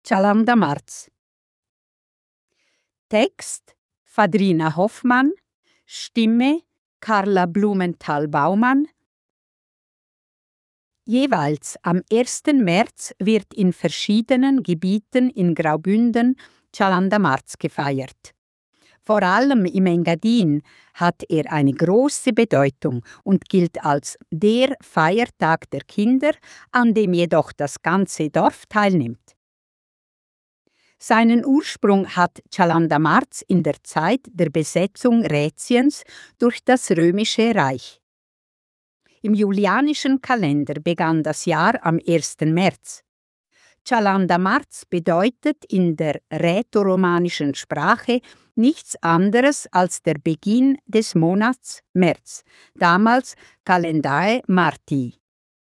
Chalanda Marz. Text Fadrina Hoffmann. Stimme Carla Blumenthal-Baumann. Jeweils am 1. März wird in verschiedenen Gebieten in Graubünden Chalanda Marz gefeiert. Vor allem im Engadin hat er eine große Bedeutung und gilt als der Feiertag der Kinder, an dem jedoch das ganze Dorf teilnimmt. Seinen Ursprung hat Chalanda Marz in der Zeit der Besetzung Rätiens durch das Römische Reich. Im julianischen Kalender begann das Jahr am 1. März. Chalanda Marz bedeutet in der rätoromanischen Sprache nichts anderes als der Beginn des Monats März, damals Calendae Martii.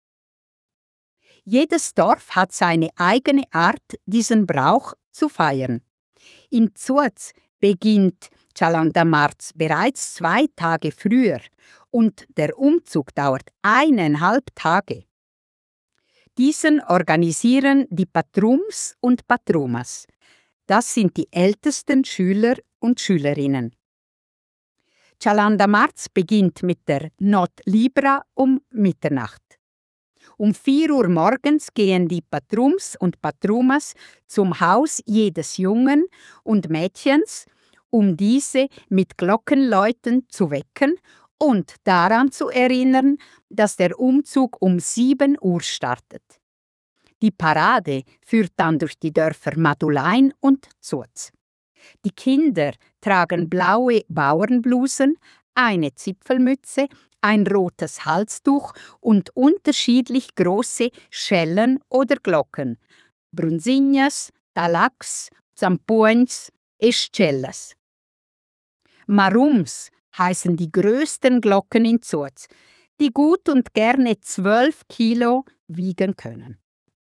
Jedes Dorf hat seine eigene Art, diesen Brauch zu feiern. In Zurz beginnt Chalanda Marz bereits 2 Tage früher und der Umzug dauert 1,5 Tage. Diesen organisieren die Patrums und Patrumas. Das sind die ältesten Schüler und Schülerinnen. Chalanda Marz beginnt mit der Not Libra um Mitternacht. Um 4 Uhr morgens gehen die Patrums und Patrumas zum Haus jedes Jungen und Mädchens, um diese mit Glockenläuten zu wecken und daran zu erinnern, dass der Umzug um 7 Uhr startet. Die Parade führt dann durch die Dörfer Madulein und Zurz. Die Kinder tragen blaue Bauernblusen, eine Zipfelmütze, ein rotes Halstuch und unterschiedlich große Schellen oder Glocken, Brunzinhas, Talacs, Zampuens, Eschellas. Marums heißen die größten Glocken in Zurz, die gut und gerne 12 Kilo wiegen können.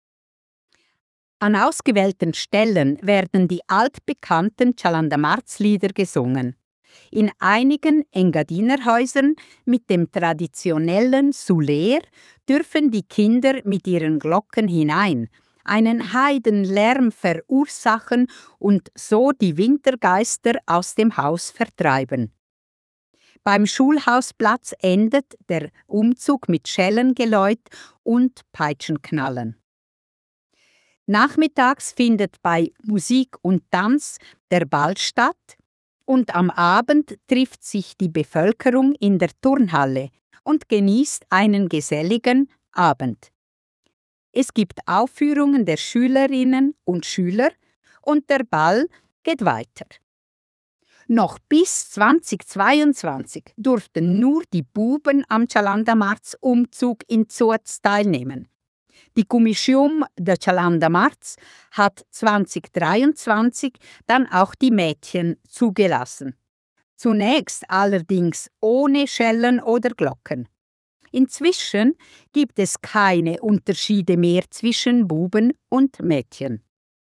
An ausgewählten Stellen werden die altbekannten Chalanda Marz-Lieder gesungen. In einigen Engadinerhäusern mit dem traditionellen Suler dürfen die Kinder mit ihren Glocken hinein, einen Heidenlärm verursachen und so die Wintergeister aus dem Haus vertreiben. Beim Schulhausplatz endet der Umzug mit Schellengeläut und Peitschenknallen. Nachmittags findet bei Musik und Tanz der Ball statt und am Abend trifft sich die Bevölkerung in der Turnhalle und genießt einen geselligen Abend. Es gibt Aufführungen der Schülerinnen und Schüler und der Ball geht weiter. Noch bis 2022 durften nur die Buben am Chalanda Marz Umzug in Zurz teilnehmen. Die Commission de Chalanda Marz hat 2023 dann auch die Mädchen zugelassen. Zunächst allerdings ohne Schellen oder Glocken. Inzwischen gibt es keine Unterschiede mehr zwischen Buben und Mädchen.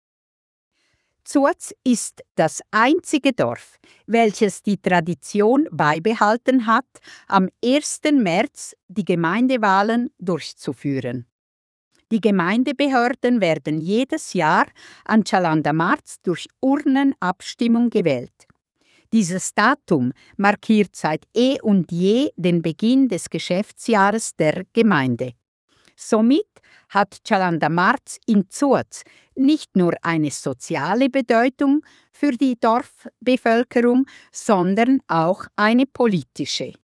Zurz ist das einzige Dorf, welches die Tradition beibehalten hat, am 1. März die Gemeindewahlen durchzuführen. Die Gemeindebehörden werden jedes Jahr an Chalanda Marz durch Urnenabstimmung gewählt. Dieses Datum markiert seit eh und je den Beginn des Geschäftsjahres der Gemeinde. Somit hat Chalanda Marz in Zurz nicht nur eine soziale Bedeutung für die Dorfbevölkerung, sondern auch eine politische.